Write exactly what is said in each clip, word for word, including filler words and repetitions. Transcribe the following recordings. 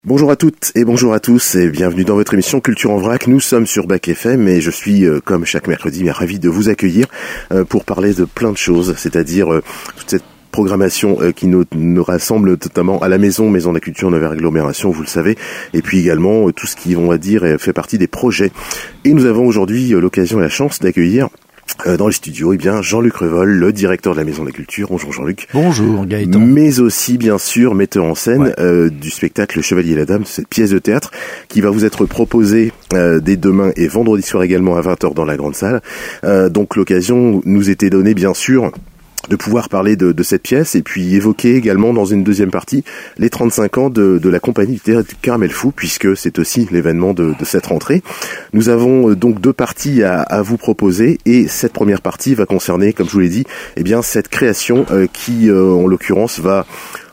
Bonjour à toutes et bonjour à tous et bienvenue dans votre émission Culture en vrac. Nous sommes sur Bac F M et je suis, euh, comme chaque mercredi, bien ravi de vous accueillir euh, pour parler de plein de choses, c'est-à-dire euh, toute cette programmation euh, qui nous, nous rassemble notamment à la maison, Maison de la Culture Nevers Agglomération, vous le savez, et puis également euh, tout ce qui, on va dire, fait partie des projets. Et nous avons aujourd'hui euh, l'occasion et la chance d'accueillir Euh, dans les studios, eh bien, Jean-Luc Revol, le directeur de la Maison de la Culture. Bonjour Jean-Luc. Bonjour Gaëtan. Mais aussi, bien sûr, metteur en scène ouais. euh, du spectacle Le Chevalier et la Dame, cette pièce de théâtre qui va vous être proposée euh, dès demain et vendredi soir également à vingt heures dans la grande salle. Euh, donc l'occasion nous était donnée, bien sûr, de pouvoir parler de, de cette pièce et puis évoquer également dans une deuxième partie les trente-cinq ans de, de la compagnie du théâtre du Caramel Fou, puisque c'est aussi l'événement de, de cette rentrée. Nous avons donc deux parties à, à vous proposer et cette première partie va concerner, comme je vous l'ai dit, eh bien cette création euh, qui, euh, en l'occurrence, va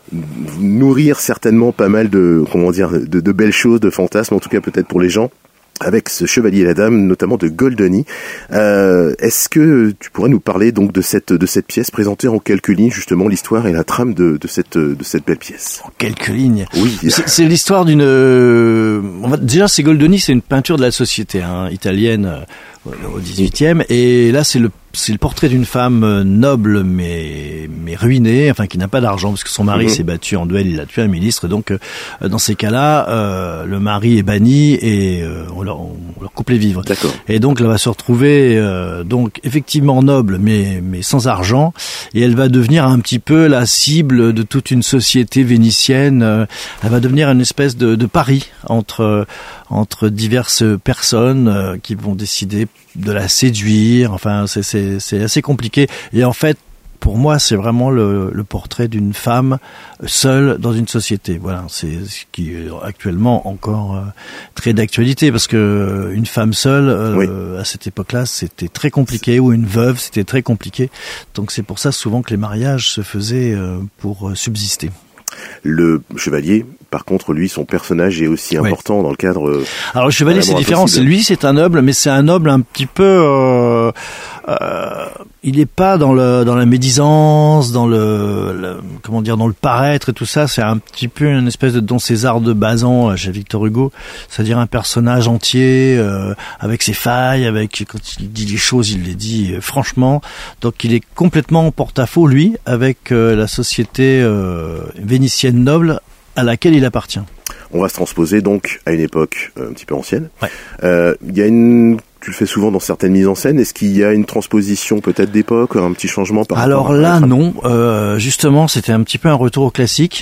nourrir certainement pas mal de, comment dire, de, de belles choses, de fantasmes, en tout cas peut-être pour les gens, avec ce Chevalier et la Dame, notamment de Goldoni. Euh, est-ce que tu pourrais nous parler donc de cette de cette pièce, présenter en quelques lignes justement l'histoire et la trame de, de cette de cette belle pièce? En quelques lignes. Oui. C'est, c'est l'histoire d'une. Euh, on va, déjà, c'est Goldoni, c'est une peinture de la société hein, italienne euh, au dix-huitième, et là c'est le c'est le portrait d'une femme noble mais mais ruinée, enfin qui n'a pas d'argent parce que son mari mmh. s'est battu en duel, il a tué un ministre. Donc euh, dans ces cas-là, euh, le mari est banni et euh, on leur on leur coupe les vivres. D'accord. Et donc elle va se retrouver euh, donc effectivement noble mais mais sans argent, et elle va devenir un petit peu la cible de toute une société vénitienne. Euh, elle va devenir une espèce de, de pari entre entre diverses personnes euh, qui vont décider de la séduire. Enfin, c'est, c'est, c'est assez compliqué. Et en fait, pour moi, c'est vraiment le, le portrait d'une femme seule dans une société. Voilà, c'est ce qui est actuellement encore euh, très d'actualité, parce que une femme seule euh, oui. à cette époque-là, c'était très compliqué, ou une veuve, c'était très compliqué. Donc c'est pour ça souvent que les mariages se faisaient euh, pour subsister. Le chevalier, par contre, lui, son personnage est aussi important oui. dans le cadre. Euh, Alors le chevalier, c'est différent. C'est lui, c'est un noble, mais c'est un noble un petit peu. Euh, euh, il n'est pas dans le dans la médisance, dans le, le comment dire, dans le paraître et tout ça. C'est un petit peu une espèce de Don César de Bazan chez Victor Hugo, c'est-à-dire un personnage entier euh, avec ses failles, avec quand il dit les choses, il les dit euh, franchement. Donc il est complètement en porte-à-faux lui avec euh, la société euh, vénitienne noble à laquelle il appartient. On va se transposer donc à une époque euh, un petit peu ancienne. Ouais. Euh, il y a une, tu le fais souvent dans certaines mises en scène. Est-ce qu'il y a une transposition peut-être d'époque, un petit changement par Alors rapport à là, non. Euh, justement, c'était un petit peu un retour au classique.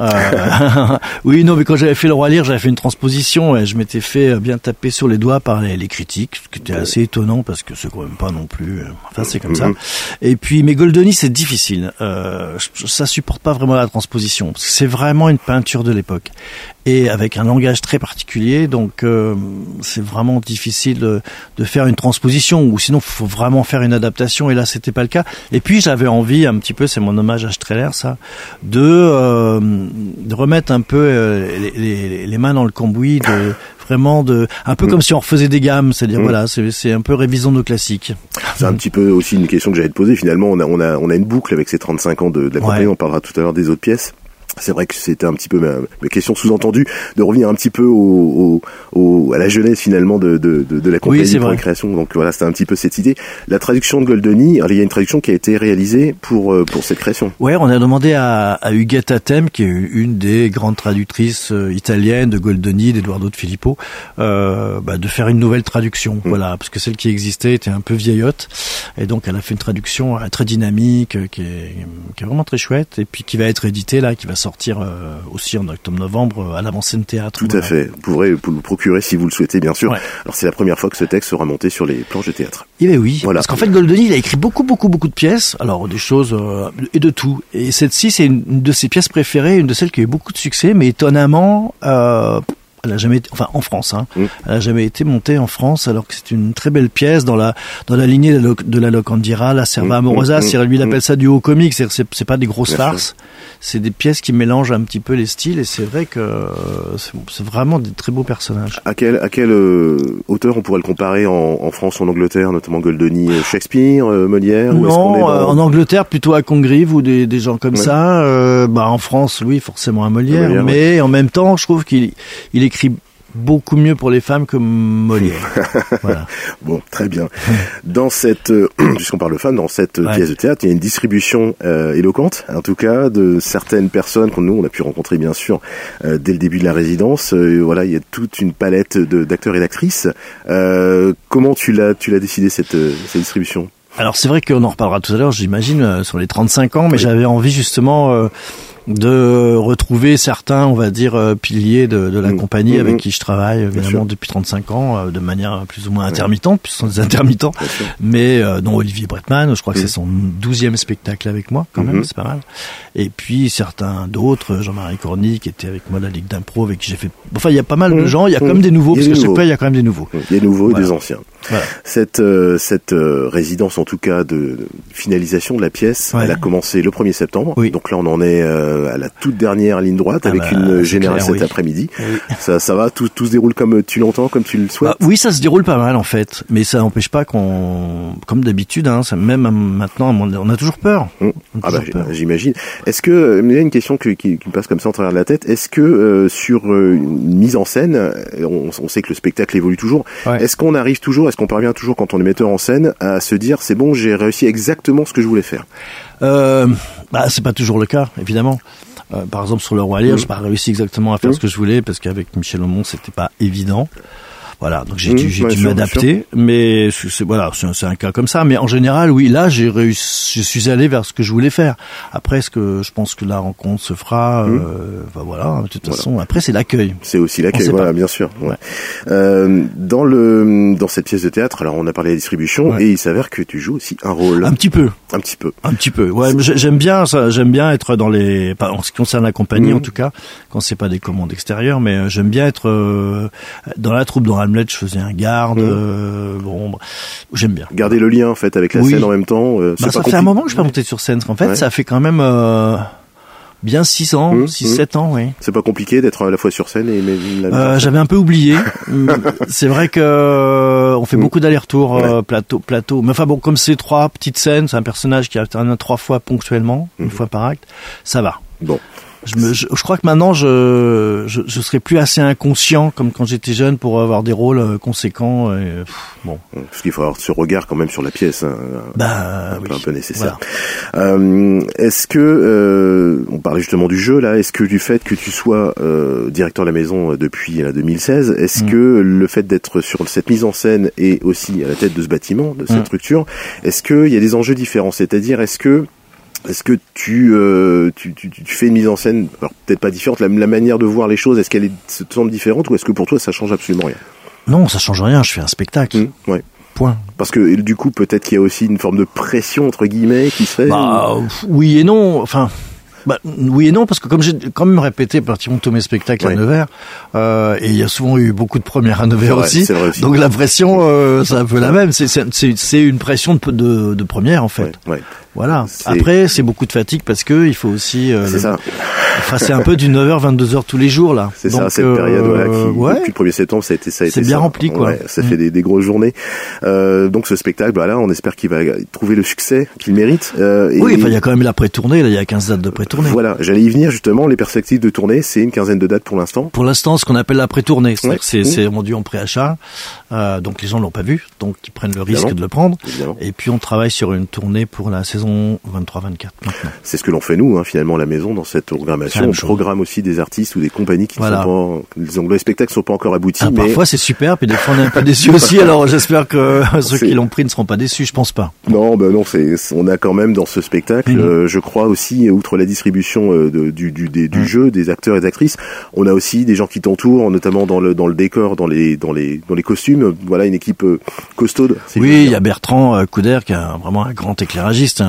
Euh, oui, non, mais quand j'avais fait Le Roi Lear, j'avais fait une transposition et je m'étais fait bien taper sur les doigts par les, les critiques, ce qui était assez étonnant parce que c'est quand même pas non plus. Enfin, c'est comme mm-hmm. ça. Et puis, mais Goldoni, c'est difficile. Euh, ça supporte pas vraiment la transposition parce que c'est vraiment une peinture de l'époque et avec un langage très particulier. Donc, euh, c'est vraiment difficile de, de faire une transposition, ou sinon, il faut vraiment faire une adaptation. Et là, c'était pas le cas. Et puis, j'avais envie un petit peu, c'est mon hommage à Strehler, ça, de euh, de remettre un peu euh, les, les, les mains dans le cambouis, de vraiment de un peu mmh. comme si on refaisait des gammes, c'est-à-dire mmh. voilà, c'est, c'est un peu révision de nos classiques. C'est un petit peu aussi une question que j'allais te poser. Finalement, on a on a on a une boucle avec ces trente-cinq ans de, de la compagnie. Ouais. On parlera tout à l'heure des autres pièces. C'est vrai que c'était un petit peu ma, ma question sous-entendue de revenir un petit peu au, au, au à la jeunesse finalement de de de, de la compagnie oui, pour la création. Donc voilà, c'était un petit peu cette idée. La traduction de Goldoni, il y a une traduction qui a été réalisée pour pour cette création. Ouais, on a demandé à, à Huguette Atem, qui est une des grandes traductrices italiennes de Goldoni, d'Edoardo de Filippo, euh, bah, de faire une nouvelle traduction. Mmh. Voilà, parce que celle qui existait était un peu vieillotte, et donc elle a fait une traduction très dynamique, qui est qui est vraiment très chouette, et puis qui va être éditée là, qui va sortir euh, aussi en octobre-novembre à l'Avant-Scène Théâtre. Tout voilà. à fait. Vous pourrez vous le procurer si vous le souhaitez, bien sûr. Ouais. Alors c'est la première fois que ce texte sera monté sur les planches de théâtre. Eh bien oui, voilà. Parce qu'en fait Goldoni, il a écrit beaucoup, beaucoup, beaucoup de pièces. Alors des choses euh, et de tout. Et cette-ci, c'est une de ses pièces préférées, une de celles qui a eu beaucoup de succès, mais étonnamment, euh, Elle a jamais été, enfin en France, hein. Mmh. Elle a jamais été montée en France, alors que c'est une très belle pièce dans la dans la lignée de la, de la Locandira, la Serva mmh. Amorosa. Mmh. C'est lui il appelle ça du haut comique, c'est c'est, c'est pas des grosses Bien farces, sûr. C'est des pièces qui mélangent un petit peu les styles et c'est vrai que c'est, c'est vraiment des très beaux personnages. À quel à quel euh, auteur on pourrait le comparer en, en France ou en Angleterre, notamment Goldoni, Shakespeare, euh, Molière? Non, ou est-ce qu'on est dans... euh, en Angleterre plutôt à Congreve ou des des gens comme ouais. ça. Euh, bah en France, oui, forcément à Molière, Molière mais ouais. en même temps, je trouve qu'il il écrit beaucoup mieux pour les femmes que Molière. Voilà. Bon, très bien. Dans cette, euh, puisqu'on parle de femmes, dans cette ouais. pièce de théâtre, il y a une distribution euh, éloquente, en tout cas, de certaines personnes que nous, on a pu rencontrer, bien sûr, euh, dès le début de la résidence. Euh, voilà, il y a toute une palette de, d'acteurs et d'actrices. Euh, comment tu l'as, tu l'as décidé, cette, cette distribution? Alors, c'est vrai qu'on en reparlera tout à l'heure, j'imagine, euh, sur les trente-cinq ans, mais oui. j'avais envie, justement... Euh, de retrouver certains, on va dire, euh, piliers de, de la mmh. compagnie mmh. avec qui je travaille évidemment depuis trente-cinq ans, euh, de manière plus ou moins intermittente, puisque ce sont des intermittents, mais euh, dont Olivier Bretman, je crois que mmh. c'est son douzième spectacle avec moi, quand même, mmh. c'est pas mal. Et puis certains d'autres, Jean-Marie Corny, qui était avec moi à la Ligue d'impro, avec qui j'ai fait... Enfin, il y a pas mal mmh. de gens, il y a mmh. comme des nouveaux, parce que chaque fois, il y a quand même des nouveaux. Il y a des nouveaux voilà. et des anciens. Voilà. Cette, euh, cette euh, résidence, en tout cas, de finalisation de la pièce, ouais. elle a commencé le premier septembre, oui. donc là, on en est euh, à la toute dernière ligne droite ah avec bah, une générale clair, cet oui. après-midi. Oui. Ça, ça va, tout, tout se déroule comme tu l'entends, comme tu le souhaites. Bah, oui, ça se déroule pas mal en fait, mais ça n'empêche pas qu'on, comme d'habitude, hein, ça, même maintenant, on a toujours peur. Mmh. A ah toujours bah peur. J'imagine. Est-ce que il y a une question qui, qui, qui me passe comme ça en travers de la tête. Est-ce que euh, sur euh, une mise en scène, on, on sait que le spectacle évolue toujours. Ouais. Est-ce qu'on arrive toujours, est-ce qu'on parvient toujours quand on est metteur en scène à se dire c'est bon, j'ai réussi exactement ce que je voulais faire? Euh, bah c'est pas toujours le cas, évidemment. Euh, par exemple sur Le Roi Lear, mmh. j'ai pas réussi exactement à faire mmh. ce que je voulais parce qu'avec Michel Aumont c'était pas évident. Voilà, donc j'ai mmh, dû, j'ai dû sûr, m'adapter, mais c'est, c'est voilà, c'est, c'est un cas comme ça. Mais en général, oui, là j'ai réussi, je suis allé vers ce que je voulais faire. Après, ce que je pense que la rencontre se fera, mmh. euh, bah voilà, de toute voilà. façon. Après, c'est l'accueil. C'est aussi l'accueil, voilà, pas. bien sûr. Ouais. Euh, dans le dans cette pièce de théâtre, alors on a parlé de la distribution ouais. et il s'avère que tu joues aussi un rôle. Un petit peu. Un petit peu. Un petit peu. Ouais, j'aime bien ça. J'aime bien être dans les, en ce qui concerne la compagnie mmh. en tout cas, quand c'est pas des commandes extérieures, mais j'aime bien être euh, dans la troupe dans Hamlet, je faisais un garde, mmh. euh, bon, bah, j'aime bien. Garder le lien, en fait, avec la oui. scène en même temps. Euh, bah, ça fait un moment que je suis pas monté sur scène, en fait, ouais. ça fait quand même, euh, bien six ans, mmh, six, mmh. sept ans, oui. C'est pas compliqué d'être à la fois sur scène et, mais, la euh, j'avais un peu oublié. C'est vrai que, euh, on fait mmh. beaucoup d'allers-retours, ouais. euh, plateau, plateau. Mais enfin bon, comme c'est trois petites scènes, c'est un personnage qui alterne trois fois ponctuellement, mmh. une fois par acte, ça va. Bon. Je, me, je, je crois que maintenant je, je je serais plus assez inconscient comme quand j'étais jeune pour avoir des rôles conséquents. Et, pff, bon, parce qu'il faut avoir ce regard quand même sur la pièce, hein, bah, un, oui. peu, un peu nécessaire. Voilà. Euh, est-ce que euh, on parlait justement du jeu là, est-ce que du fait que tu sois euh, directeur de la maison depuis là, deux mille seize, est-ce mmh. que le fait d'être sur cette mise en scène et aussi à la tête de ce bâtiment, de cette mmh. structure, est-ce qu'il y a des enjeux différents? C'est-à-dire, est-ce que Est-ce que tu, euh, tu, tu, tu fais une mise en scène, alors peut-être pas différente, la, la manière de voir les choses, est-ce qu'elle est, se semble différente ou est-ce que pour toi ça change absolument rien? Non, ça change rien, je fais un spectacle. Mmh, ouais. Point. Parce que du coup, peut-être qu'il y a aussi une forme de pression, entre guillemets, qui se fait. Bah, ou... oui et non, enfin... Bah, oui et non, parce que comme j'ai quand même répété pratiquement tous mes spectacles ouais. à Nevers, euh, et il y a souvent eu beaucoup de premières à Nevers aussi, c'est vrai aussi, donc la pression, euh, c'est un peu la même, c'est, c'est, c'est une pression de, de, de première en fait. Ouais, ouais. Voilà. C'est... Après, c'est beaucoup de fatigue parce que il faut aussi. Euh, c'est le... ça. Enfin, c'est un peu du neuf heures vingt-deux heures tous les jours là. C'est donc, ça, cette euh, période voilà, qui ouais. depuis le premier septembre, ça a été ça. A c'est été bien ça. rempli quoi. Ouais, ça mmh. fait des, des grosses journées. Euh, donc ce spectacle, bah là, on espère qu'il va trouver le succès qu'il mérite. Euh, oui, et... enfin, il y a quand même la pré-tournée. Là, il y a quinze dates de pré-tournée. Voilà, j'allais y venir justement. Les perspectives de tournée, c'est une quinzaine de dates pour l'instant. Pour l'instant, ce qu'on appelle la pré-tournée, c'est-à-dire ouais. c'est, mmh. c'est vendu en pré-achat. Euh, donc les gens l'ont pas vu, donc ils prennent le risque Évidemment. de le prendre. Évidemment. Et puis on travaille sur une tournée pour la saison vingt-trois vingt-quatre maintenant. C'est ce que l'on fait nous, hein, finalement, à la maison dans cette programmation. On programme aussi des artistes ou des compagnies qui voilà. ne sont pas, disons, les spectacles sont pas encore aboutis. Ah, mais parfois c'est super, puis des fois on est un peu déçus aussi. Alors j'espère que ceux c'est... qui l'ont pris ne seront pas déçus. Je pense pas. Non, ben non, c'est, on a quand même dans ce spectacle, mmh. euh, je crois aussi, outre la distribution euh, de, du du, des, du mmh. jeu, des acteurs et des actrices, on a aussi des gens qui t'entourent, notamment dans le dans le décor, dans les dans les dans les costumes. Voilà, une équipe euh, costaude. Oui, il y a Bertrand euh, Couder qui est un, vraiment un grand éclairagiste. Hein.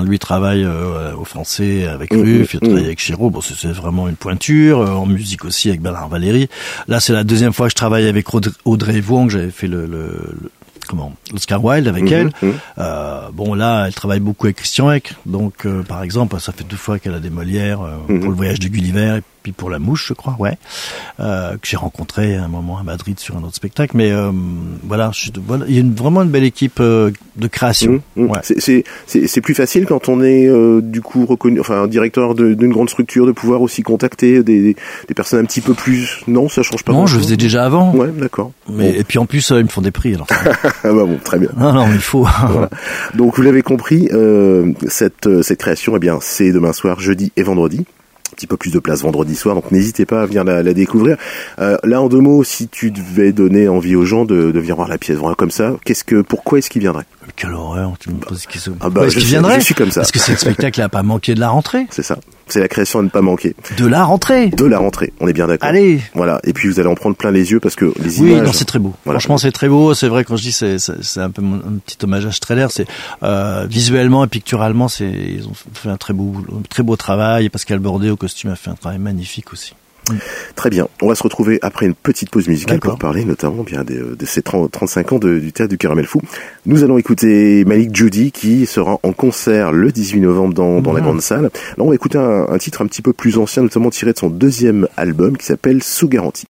lui travaille euh, au Français avec mmh, Ruff, il a travaillé mmh. avec Chéreau, bon c'est, c'est vraiment une pointure, euh, en musique aussi avec Bernard Valéry. Là c'est la deuxième fois que je travaille avec Audrey Vuong, j'avais fait le, le, le comment l'Oscar Wilde avec mmh, elle. Mmh. Euh, bon là, elle travaille beaucoup avec Christian Eck. Donc euh, par exemple, ça fait deux fois qu'elle a des Molières euh, mmh. pour le voyage de Gulliver et puis pour La Mouche, je crois, ouais, euh, que j'ai rencontré à un moment à Madrid sur un autre spectacle. Mais euh, voilà, je, voilà, il y a une, vraiment une belle équipe euh, de création. Mmh, mmh. Ouais. C'est, c'est, c'est, c'est plus facile quand on est euh, du coup reconnu, enfin directeur de, d'une grande structure, de pouvoir aussi contacter des, des personnes un petit peu plus. Non, ça change pas. Non, je faisais déjà avant. Ouais, d'accord. Mais bon. Et puis en plus, euh, ils me font des prix. Alors. Ah bah bon, très bien. Non, non, mais il faut. Voilà. Donc vous l'avez compris, euh, cette cette création, eh bien, c'est demain soir, jeudi et vendredi. Un petit peu plus de place vendredi soir, donc n'hésitez pas à venir la, la découvrir. Euh, là, en deux mots, si tu devais donner envie aux gens de, de venir voir la pièce, voilà, comme ça, qu'est-ce que, pourquoi est-ce qu'ils viendraient? Quelle horreur, tu me poses cette question. Ah bah, est-ce je, qu'il viendrait je suis comme ça. Parce que ce spectacle n'a pas manqué de la rentrée. C'est ça. C'est la création à ne pas manquer. De la rentrée. De la rentrée. On est bien d'accord. Allez. Voilà. Et puis vous allez en prendre plein les yeux parce que les oui, images. Oui, non, c'est très beau. Voilà. Franchement, c'est très beau. C'est vrai quand je dis c'est c'est, c'est un peu mon, un petit hommage à Strehler. C'est euh, visuellement et picturalement, c'est ils ont fait un très beau un très beau travail. Et Pascal Bordet au costume a fait un travail magnifique aussi. Très bien. On va se retrouver après une petite pause musicale D'accord. pour parler notamment bien de, de ces trente, trente-cinq ans de, du théâtre du Caramel Fou. Nous allons écouter Malik Djoudi qui sera en concert le dix-huit novembre dans, dans mmh. la grande salle. Là, on va écouter un, un titre un petit peu plus ancien, notamment tiré de son deuxième album qui s'appelle Sous garantie.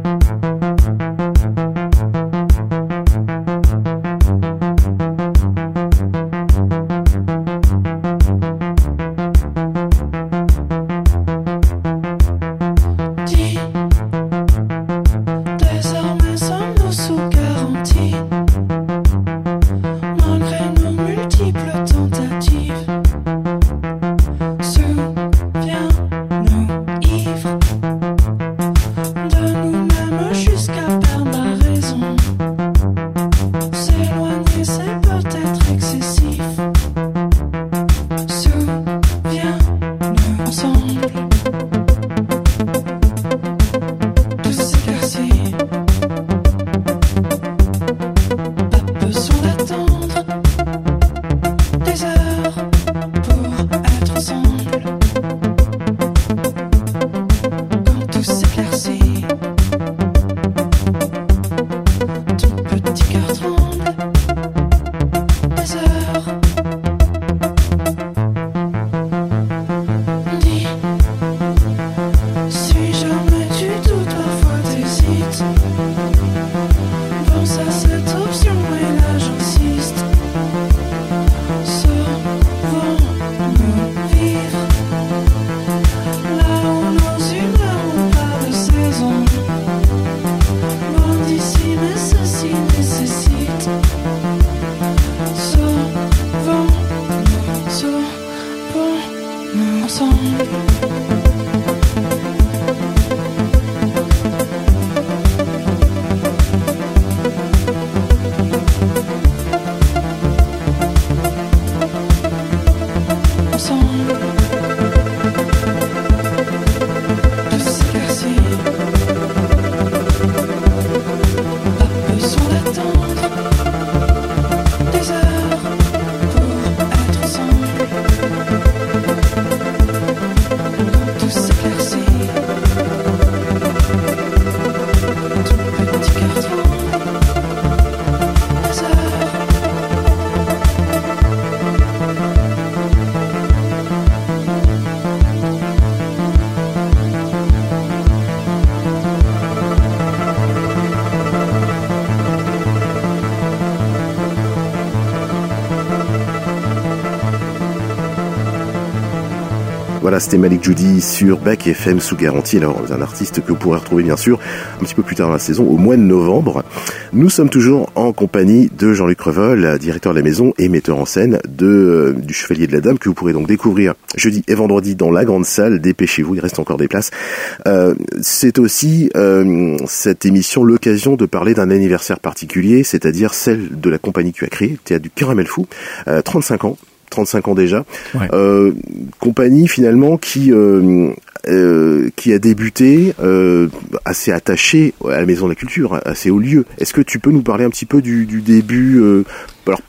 Voilà, c'était Malik Djoudi sur Bac F M sous garantie. Alors, un artiste que vous pourrez retrouver bien sûr un petit peu plus tard dans la saison, au mois de novembre. Nous sommes toujours en compagnie de Jean-Luc Revol, directeur de la maison et metteur en scène de, euh, du Chevalier de la Dame, que vous pourrez donc découvrir jeudi et vendredi dans la grande salle. Dépêchez-vous, il reste encore des places. Euh, c'est aussi euh, cette émission l'occasion de parler d'un anniversaire particulier, c'est-à-dire celle de la compagnie que tu as créée, le Théâtre du Caramel Fou, euh, trente-cinq ans. trente-cinq ans déjà, ouais. euh, compagnie finalement qui euh, euh, qui a débuté euh, assez attachée à la Maison de la Culture, assez au lieu. Est-ce que tu peux nous parler un petit peu du, du début, euh, alors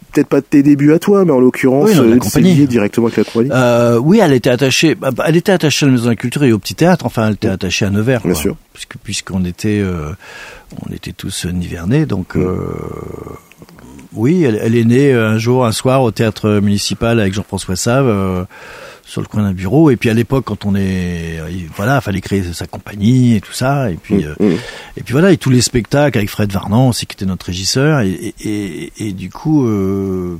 peut-être pas de tes débuts à toi, mais en l'occurrence, oui, non, la c'est lié directement avec la compagnie. Euh, oui, elle était attachée, elle était attachée à la Maison de la Culture et au Petit Théâtre. Enfin, elle était attachée à Nevers. Bien quoi, sûr. Puisque, puisqu'on était, euh, on était tous nivernais, donc, mmh. euh, oui, elle, elle est née un jour, un soir, au théâtre municipal avec Jean-François Save, euh, sur le coin d'un bureau. Et puis à l'époque, quand on est, voilà, fallait créer sa compagnie et tout ça. Et puis, mmh. euh, et puis voilà, et tous les spectacles avec Fred Varnan aussi, qui était notre régisseur. Et, et, et, et du coup, euh,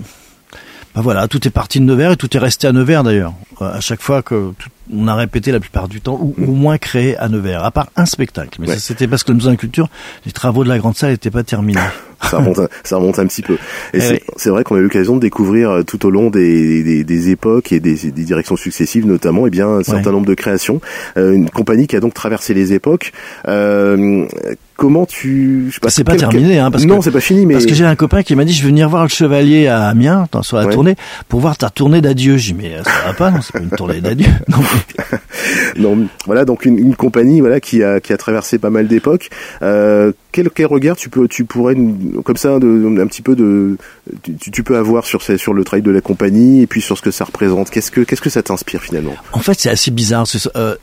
ben voilà, tout est parti de Nevers et tout est resté à Nevers d'ailleurs. À chaque fois que tout, on a répété la plupart du temps, ou au moins créé à Nevers, à part un spectacle. Mais ouais. ça, c'était parce que nous, en culture, les travaux de la grande salle n'étaient pas terminés. ça remonte, un, ça remonte un petit peu. Et, et c'est, oui. c'est vrai qu'on a eu l'occasion de découvrir tout au long des, des, des époques et des, des directions successives, notamment, eh bien, un certain ouais. nombre de créations. Euh, une compagnie qui a donc traversé les époques. Euh, Comment tu... Je sais pas, c'est pas quel... terminé, hein, parce non, que, c'est pas fini, mais... Parce que j'ai un copain qui m'a dit, je vais venir voir le Chevalier à Amiens, dans, sur la ouais. tournée, pour voir ta tournée d'adieu. J'ai dit, mais ça va pas, non, c'est pas une tournée d'adieu. Non, mais... non, voilà, donc une, une compagnie, voilà, qui a, qui a traversé pas mal d'époques. Euh, quel, quel regard tu peux, tu pourrais, comme ça, de, un petit peu de, tu, tu peux avoir sur, sur le travail de la compagnie et puis sur ce que ça représente. Qu'est-ce que, qu'est-ce que ça t'inspire finalement? En fait, c'est assez bizarre. C'est, euh,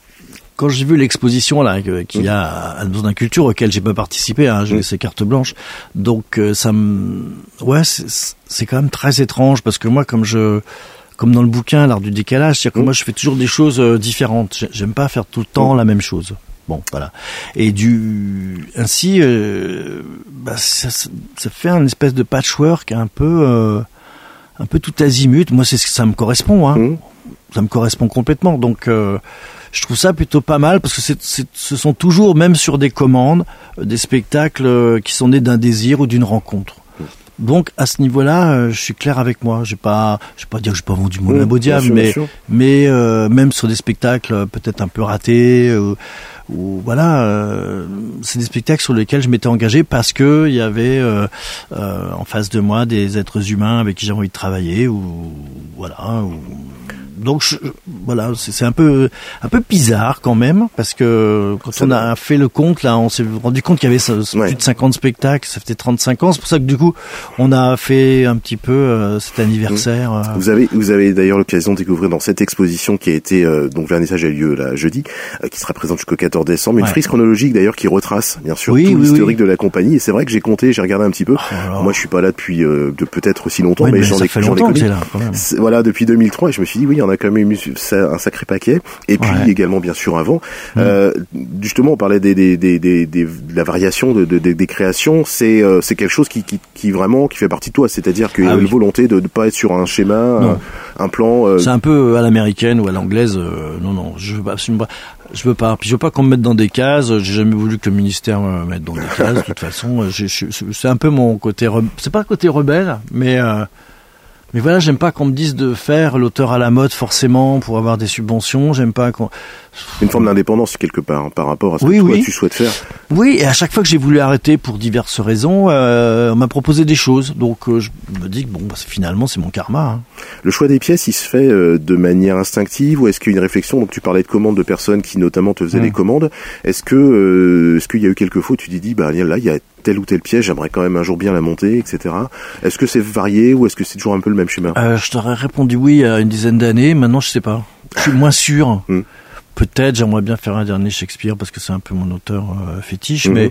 Quand j'ai vu l'exposition là qu'il y a à la Maison de la Culture, auquel j'ai pas participé, hein, j'ai mmh. laissé carte blanche, donc euh, ça me, ouais, c'est, c'est quand même très étrange parce que moi, comme je, comme dans le bouquin l'art du décalage, c'est-à-dire que mmh. moi je fais toujours des choses euh, différentes. J'aime pas faire tout le temps mmh. la même chose. Bon, voilà. Et du, ainsi, euh, bah, ça, ça fait un espèce de patchwork un peu, euh, un peu tout azimut. Moi, c'est ça me correspond, hein. Mmh. Ça me correspond complètement. Donc euh, je trouve ça plutôt pas mal parce que c'est, c'est, ce sont toujours, même sur des commandes, des spectacles qui sont nés d'un désir ou d'une rencontre. Donc à ce niveau-là, je suis clair avec moi. J'ai pas, je vais pas dire que j'ai pas vendu mon âme au diable, mais mais euh, même sur des spectacles peut-être un peu ratés, ou, ou voilà, euh, c'est des spectacles sur lesquels je m'étais engagé parce que il y avait euh, euh, en face de moi des êtres humains avec qui j'ai envie de travailler, ou voilà. Ou, donc je, voilà, c'est, c'est un peu un peu bizarre quand même parce que quand on a fait le compte là, on s'est rendu compte qu'il y avait ça, ouais. plus de cinquante spectacles, ça fait trente-cinq ans. C'est pour ça que du coup, on a fait un petit peu euh, cet anniversaire. Euh... Vous avez vous avez d'ailleurs l'occasion de découvrir dans cette exposition qui a été euh, donc vernissage a lieu là jeudi, euh, qui sera présente jusqu'au quatorze décembre, une ouais. frise chronologique d'ailleurs qui retrace bien sûr oui, tout oui, l'historique oui. de la compagnie. Et c'est vrai que j'ai compté, j'ai regardé un petit peu. Oh, alors... Moi, je suis pas là depuis euh, de peut-être aussi longtemps, ouais, mais, mais j'en ça ai fait j'en longtemps ai que c'est là. Quand même. C'est, voilà, depuis deux mille trois, et je me suis dit oui, il y en a quand même eu un sacré paquet. Et puis ouais. également bien sûr avant. Mmh. Euh, justement, on parlait des, des, des, des, des de la variation de, de, de des créations. C'est euh, c'est quelque chose qui, qui qui vraiment qui fait partie de toi. C'est-à-dire qu'il y a ah, une oui. volonté de ne pas être sur un schéma, un, un plan. Euh... C'est un peu à l'américaine ou à l'anglaise. Euh, non non, je veux pas absolument pas. Je veux pas. Puis je veux pas qu'on me mette dans des cases. J'ai jamais voulu que le ministère me mette dans des cases. De toute façon, j'ai, j'ai, c'est un peu mon côté. Re... C'est pas le côté rebelle, mais. Euh, Mais voilà, j'aime pas qu'on me dise de faire l'auteur à la mode forcément pour avoir des subventions. J'aime pas qu'on... Une forme d'indépendance quelque part hein, par rapport à ce oui, que oui. toi tu souhaites faire. Oui, et à chaque fois que j'ai voulu arrêter pour diverses raisons, euh, on m'a proposé des choses. Donc euh, je me dis que bon, bah, finalement c'est mon karma. Hein. Le choix des pièces, il se fait euh, de manière instinctive ou est-ce qu'il y a une réflexion? Donc tu parlais de commandes de personnes qui notamment te faisaient mmh. les commandes. Est-ce que euh, est-ce qu'il y a eu quelques fois où tu t'es dit bah là il y a telle ou telle pièce, j'aimerais quand même un jour bien la monter, et cetera. Est-ce que c'est varié ou est-ce que c'est toujours un peu le même schéma? euh, Je t'aurais répondu oui il y a une dizaine d'années. Maintenant je sais pas. Je suis moins sûr. Mmh. Peut-être j'aimerais bien faire un dernier Shakespeare parce que c'est un peu mon auteur euh, fétiche, mmh. mais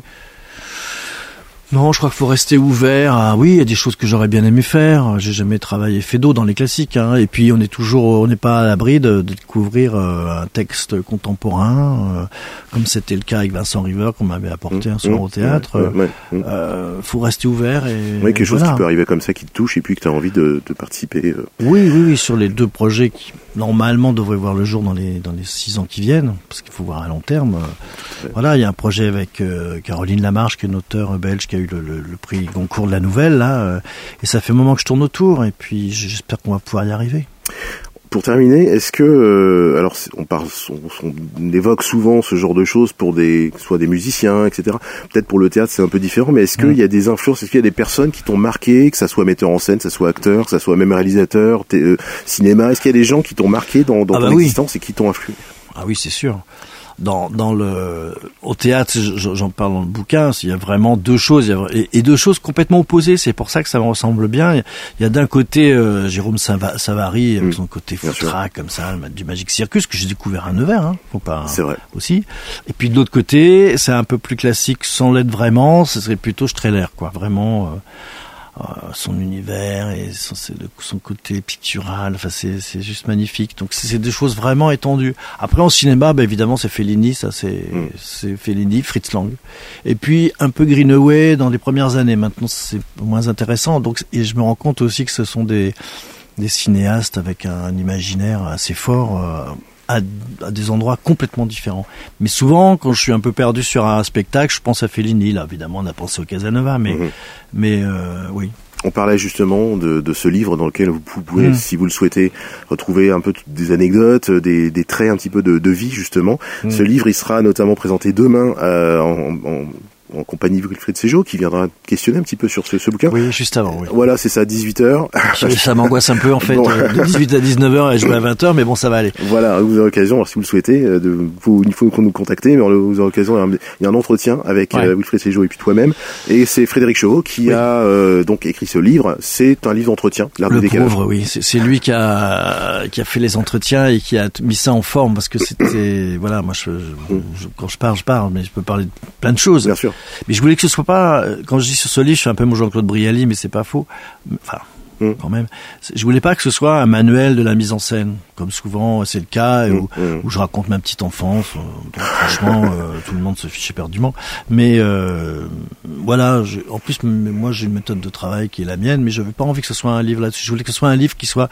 non, je crois qu'il faut rester ouvert. À, oui, il y a des choses que j'aurais bien aimé faire. J'ai jamais travaillé Feydeau dans les classiques, hein. Et puis on est toujours, on n'est pas à l'abri de, de découvrir euh, un texte contemporain, euh, comme c'était le cas avec Vincent River qu'on m'avait apporté mmh, un soir mmh, au théâtre. Ouais, ouais, mmh. euh, faut rester ouvert et. Oui, quelque et chose voilà. qui peut arriver comme ça, qui te touche et puis que tu as envie de, de participer. Euh. Oui, oui, oui, sur les deux projets qui normalement devraient voir le jour dans les dans les six ans qui viennent, parce qu'il faut voir à long terme. Euh, voilà, il y a un projet avec euh, Caroline Lamarche, qui est une auteure belge, qui a eu le, le, le prix Goncourt de la Nouvelle, là, euh, et ça fait un moment que je tourne autour, et puis j'espère qu'on va pouvoir y arriver. Pour terminer, est-ce que euh, alors on parle, on, on évoque souvent ce genre de choses pour des, soit des musiciens, et cetera. Peut-être pour le théâtre c'est un peu différent, mais est-ce qu'il mmh. y a des influences, est-ce qu'il y a des personnes qui t'ont marqué, que ça soit metteur en scène, que ça soit acteur, que ça soit même réalisateur, euh, cinéma, est-ce qu'il y a des gens qui t'ont marqué dans, dans ah ton bah existence oui. et qui t'ont influé? Ah oui, c'est sûr. dans dans le au théâtre, j'en parle dans le bouquin, il y a vraiment deux choses, il y a, et, et deux choses complètement opposées. C'est pour ça que ça me ressemble bien. Il y a d'un côté euh, Jérôme Sava, Savary avec mmh, son côté foutraque comme ça, du Magic Circus que j'ai découvert à Nevers, hein, faut pas. C'est vrai. Aussi. Et puis de l'autre côté, c'est un peu plus classique sans l'être vraiment. Ce serait plutôt Strehler, quoi, vraiment. Euh, Euh, son univers et son, son côté pictural, enfin c'est c'est juste magnifique. Donc c'est, c'est des choses vraiment étendues. Après en cinéma, bah, évidemment c'est Fellini, ça c'est mm. c'est Fellini, Fritz Lang. Et puis un peu Greenaway dans les premières années. Maintenant c'est moins intéressant. Donc et je me rends compte aussi que ce sont des des cinéastes avec un, un imaginaire assez fort. Euh, À, à des endroits complètement différents. Mais souvent, quand je suis un peu perdu sur un spectacle, je pense à Fellini. Là, évidemment, on a pensé au Casanova, mais, mmh. mais euh, oui. On parlait justement de, de ce livre dans lequel vous pouvez, mmh. si vous le souhaitez, retrouver un peu des anecdotes, des, des traits un petit peu de, de vie, justement. Mmh. Ce livre, il sera notamment présenté demain euh, en, en en compagnie de Wilfried Séjot, qui viendra questionner un petit peu sur ce, ce bouquin. Oui, juste avant, oui. Voilà, c'est ça, dix-huit heures. Ça m'angoisse un peu, en fait, bon. de dix-huit à dix-neuf heures et jouer à vingt heures, mais bon, ça va aller. Voilà, vous aurez l'occasion, alors si vous le souhaitez, de, vous, il faut qu'on nous contacte, mais vous aurez l'occasion, il y a un entretien avec ouais. euh, Wilfried Séjot et puis toi-même, et c'est Frédéric Chevaux qui oui. a euh, donc écrit ce livre. C'est un livre d'entretien, l'art Le du décalage. pauvre, oui, c'est, c'est lui qui a qui a fait les entretiens et qui a mis ça en forme, parce que c'était, voilà, moi, je, je, je, quand je parle, je parle, mais je peux parler de plein de choses. Bien sûr. Mais je voulais que ce soit pas, quand je dis sur ce livre, je suis un peu mon Jean-Claude Brialy, mais c'est pas faux. Enfin, mmh. quand même. Je voulais pas que ce soit un manuel de la mise en scène, comme souvent c'est le cas, mmh. où, mmh. où je raconte ma petite enfance. Donc, franchement, euh, tout le monde se fiche éperdument. Mais euh, voilà, je, en plus, moi j'ai une méthode de travail qui est la mienne, mais je n'avais pas envie que ce soit un livre là-dessus. Je voulais que ce soit un livre qui soit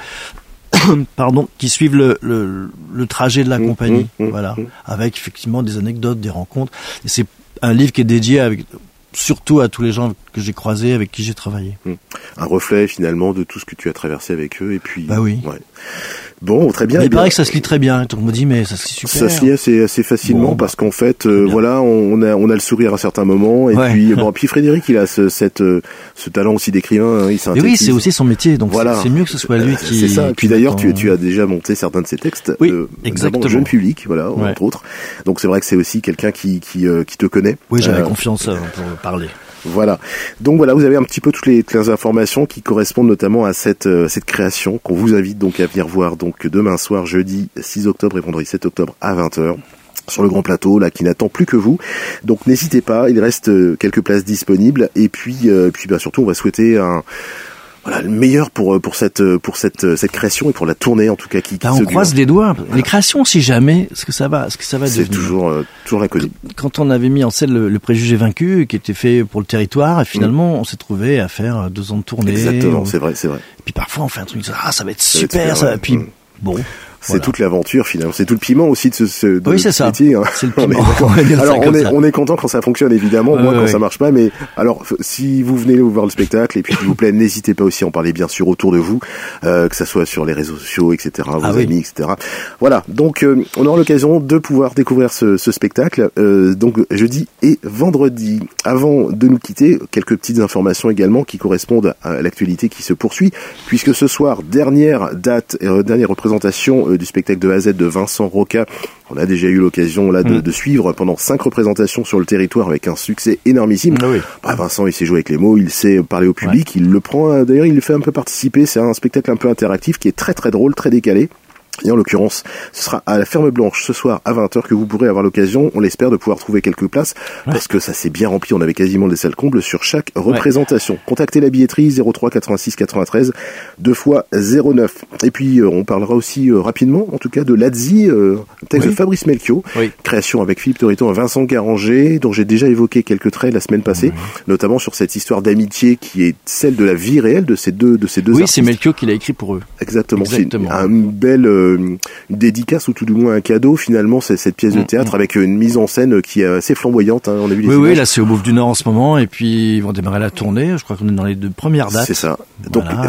pardon, qui suive le, le, le trajet de la mmh. compagnie, mmh. voilà, mmh. avec effectivement des anecdotes, des rencontres. Et c'est un livre qui est dédié avec surtout à tous les gens que j'ai croisés, avec qui j'ai travaillé. Un reflet finalement de tout ce que tu as traversé avec eux, et puis. Bah oui. Ouais. Bon, très bien. Mais il bien. paraît que ça se lit très bien. On me dit mais ça se lit super. Ça se lit assez, assez facilement bon, parce qu'en fait, euh, voilà, on a on a le sourire à certains moments, et ouais. puis bon, puis Frédéric, il a ce cette ce talent aussi d'écrivain. Hein, il mais oui, c'est aussi son métier, donc voilà. c'est, c'est mieux que ce soit lui qui. C'est ça. Et puis d'ailleurs, tu tu as déjà monté certains de ses textes, oui, euh, exactement. Jeune public, voilà, ouais. entre autres. Donc c'est vrai que c'est aussi quelqu'un qui qui euh, qui te connaît. Oui, j'avais euh, confiance euh, pour parler. Voilà. Donc voilà, vous avez un petit peu toutes les, les informations qui correspondent notamment à cette euh, cette création qu'on vous invite donc à venir voir donc demain soir, jeudi six octobre et vendredi sept octobre à vingt heures. Sur le grand plateau, là, qui n'attend plus que vous. Donc n'hésitez pas, il reste euh, quelques places disponibles. Et puis, euh, puis bah, surtout, on va souhaiter un voilà le meilleur pour pour cette pour cette cette création et pour la tournée en tout cas qui, qui Là, se on croise les doigts. Voilà. Les créations, si jamais, ce que ça va, ce que ça va c'est devenir. C'est toujours euh, toujours inconnu. Quand on avait mis en scène le, le préjugé vaincu, qui était fait pour le territoire, et finalement, mmh. on s'est trouvé à faire deux ans de tournée. Exactement, on... c'est vrai, c'est vrai. Et puis parfois, on fait un truc, ah, ça va être ça super, va être ça. ouais. Et puis mmh. bon. C'est voilà. toute l'aventure finalement, c'est tout le piment aussi de ce, ce de oui, c'est ça. métier. Hein. C'est le piment. on est alors on est ça. on est content quand ça fonctionne évidemment, ouais, moins ouais, quand ouais. ça marche pas. Mais alors si vous venez voir le spectacle et puis s'il vous plaît, n'hésitez pas aussi à en parler bien sûr autour de vous, euh, que ça soit sur les réseaux sociaux, et cetera. Vos ah, amis, oui. et cetera. Voilà. Donc euh, on aura l'occasion de pouvoir découvrir ce, ce spectacle euh, donc jeudi et vendredi. Avant de nous quitter, quelques petites informations également qui correspondent à l'actualité qui se poursuit, puisque ce soir dernière date, euh, dernière représentation euh, du spectacle de A à Z de Vincent Roca. On a déjà eu l'occasion là de, mmh. de suivre pendant cinq représentations sur le territoire avec un succès énormissime. Ah oui. Bah, Vincent, il sait jouer avec les mots, il sait parler au public, ouais. il le prend, d'ailleurs il le fait un peu participer. C'est un spectacle un peu interactif qui est très très drôle, très décalé. Et en l'occurrence, ce sera à la Ferme Blanche ce soir à vingt heures que vous pourrez avoir l'occasion, on l'espère, de pouvoir trouver quelques places, ouais. parce que ça s'est bien rempli, on avait quasiment des salles combles sur chaque représentation. Ouais. Contactez la billetterie zéro trois quatre-vingt-six quatre-vingt-treize deux fois zéro neuf. Et puis euh, on parlera aussi euh, rapidement, en tout cas, de Lazzi, euh, un texte oui. de Fabrice Melchior, oui. création avec Philippe Torreton et Vincent Garanger, dont j'ai déjà évoqué quelques traits la semaine passée, oui. notamment sur cette histoire d'amitié qui est celle de la vie réelle de ces deux de ces deux oui, artistes. C'est Melchior qui l'a écrit pour eux. Exactement. Exactement. C'est une, une belle euh, une dédicace ou tout du moins un cadeau finalement, c'est cette pièce de théâtre mmh. avec une mise en scène qui est assez flamboyante, hein. On a vu les oui images. Oui, là c'est au Bouffe du Nord en ce moment et puis ils vont démarrer la tournée, je crois qu'on est dans les deux premières dates. C'est ça. Donc voilà.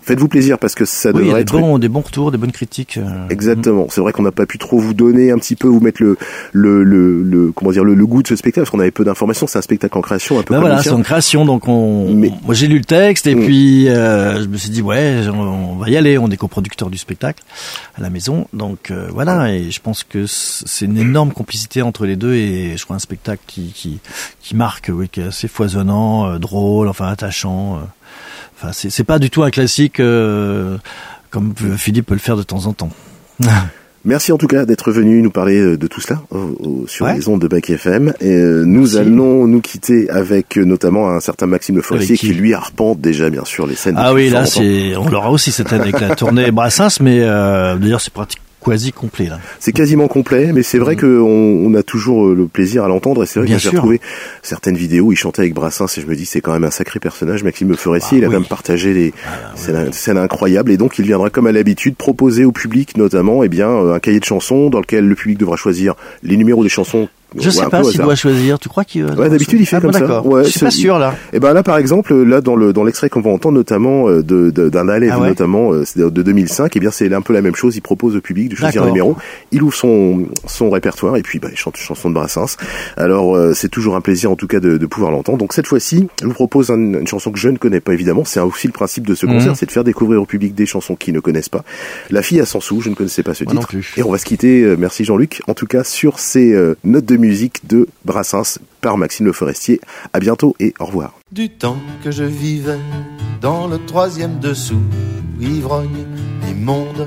Faites-vous plaisir parce que ça oui, devrait être... Oui, des bons retours, des bonnes critiques. Euh... Exactement. C'est vrai qu'on n'a pas pu trop vous donner un petit peu, vous mettre le, le, le, le comment dire, le, le goût de ce spectacle parce qu'on avait peu d'informations. C'est un spectacle en création, un peu ben comme voilà, c'est en création, donc on... Mais... Moi, j'ai lu le texte et mmh. puis euh, je me suis dit, ouais, on va y aller. On est coproducteur du spectacle à la maison. Donc euh, voilà, et je pense que c'est une énorme complicité entre les deux et je crois un spectacle qui, qui, qui marque, oui, qui est assez foisonnant, euh, drôle, enfin attachant. Euh. Enfin, c'est, c'est pas du tout un classique euh, comme Philippe peut le faire de temps en temps. Merci en tout cas d'être venu nous parler de tout cela au, au, sur ouais. les ondes de Bac F M. Et euh, nous Merci. allons nous quitter avec euh, notamment un certain Maxime Le Forestier qui? qui lui arpente déjà bien sûr les scènes. Ah oui, là c'est, on l'aura aussi cette année avec la tournée Brassens, mais euh, d'ailleurs c'est pratique. Quasi complet là. C'est quasiment complet, mais c'est vrai mmh. qu'on on a toujours le plaisir à l'entendre et c'est vrai Bien que j'ai retrouvé certaines vidéos où il chantait avec Brassens et je me dis c'est quand même un sacré personnage. Maxime Le Forestier, bah, il a oui. quand même partagé des ah, scènes, oui. scènes incroyables et donc il viendra comme à l'habitude proposer au public notamment eh bien un cahier de chansons dans lequel le public devra choisir les numéros des chansons. Je sais pas s'il doit choisir. Tu crois qu'il Ouais, d'habitude il fait ah, comme bon, ça. Ouais, je suis pas sûr là. Et ben là par exemple, là dans le dans l'extrait qu'on va entendre notamment de, de d'un Alève ah ouais. notamment de deux mille cinq, et bien c'est un peu la même chose. Il propose au public de choisir un numéro. Il ouvre son son répertoire et puis bah il chante une chanson de Brassens. Alors euh, c'est toujours un plaisir en tout cas de, de pouvoir l'entendre. Donc cette fois-ci, je vous propose un, une chanson que je ne connais pas évidemment. C'est aussi le principe de ce concert, mmh. c'est de faire découvrir au public des chansons qu'ils ne connaissent pas. La fille à cent sous, je ne connaissais pas ce Moi titre. Et on va se quitter. Euh, merci Jean-Luc. En tout cas sur ces euh, notes de musique de Brassens par Maxime Le Forestier. À bientôt et au revoir. Du temps que je vivais dans le troisième dessous, ivrogne, immonde,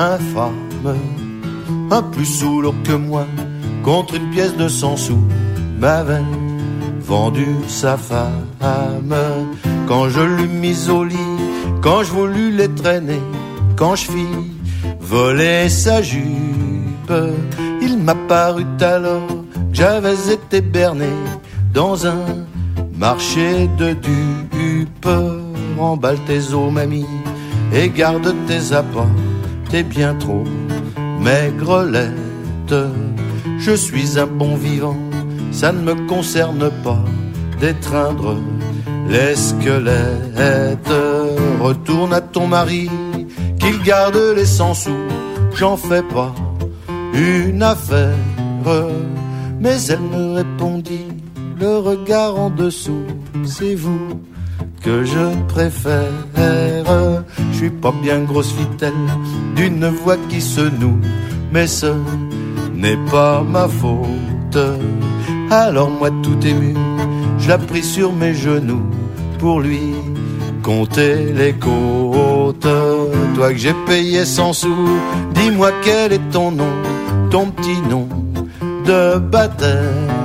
infâme, un plus saoul que moi, contre une pièce de cent sous, m'avait vendu sa femme. Quand je l'eus mise au lit, quand je voulus les traîner, quand je fis voler sa jupe, il m'a paru alors j'avais été berné dans un marché de dupes. Remballe tes os, mamie, et garde tes apports. T'es bien trop maigrelette. Je suis un bon vivant, ça ne me concerne pas d'étreindre les squelettes. Retourne à ton mari, qu'il garde les cent sous. J'en fais pas une affaire. Mais elle me répondit, le regard en dessous, c'est vous que je préfère. Je suis pas bien grosse fitelle, d'une voix qui se noue, mais ce n'est pas ma faute. Alors moi tout ému, je la pris sur mes genoux pour lui compter les côtes. Toi que j'ai payé cent sous, dis-moi quel est ton nom, ton petit nom de baptême.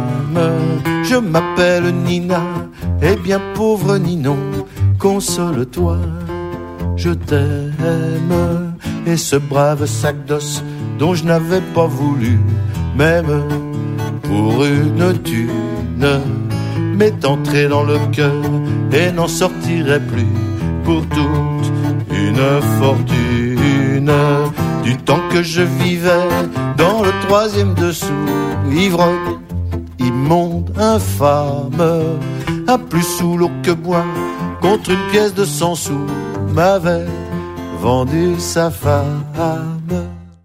Je m'appelle Nina, eh bien pauvre Ninon, console-toi, je t'aime. Et ce brave sac d'os dont je n'avais pas voulu, même pour une thune, m'est entré dans le cœur et n'en sortirait plus pour toute une fortune. Du temps que je vivais dans le troisième dessous, ivrogne, immonde, infâme, un plus saoul que moi, contre une pièce de cent sous, m'avait vendu sa femme.